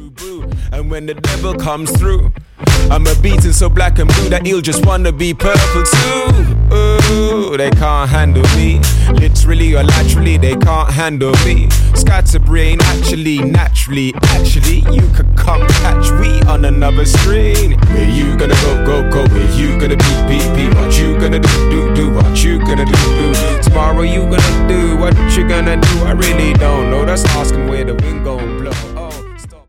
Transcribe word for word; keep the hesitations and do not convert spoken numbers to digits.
boo boo. And when the devil comes through, I'm a beating so black and blue that he'll just wanna be purple too. Ooh, they can't handle me. Literally or laterally, they can't handle me. Scatterbrain, actually, naturally, actually, you could come catch we on another screen. Where you gonna go, go, go? Where you gonna be, be, be? What you gonna do, do, do? What you gonna do, do? Tomorrow you gonna do what you gonna do? I really don't know. That's asking where the wind gon' blow.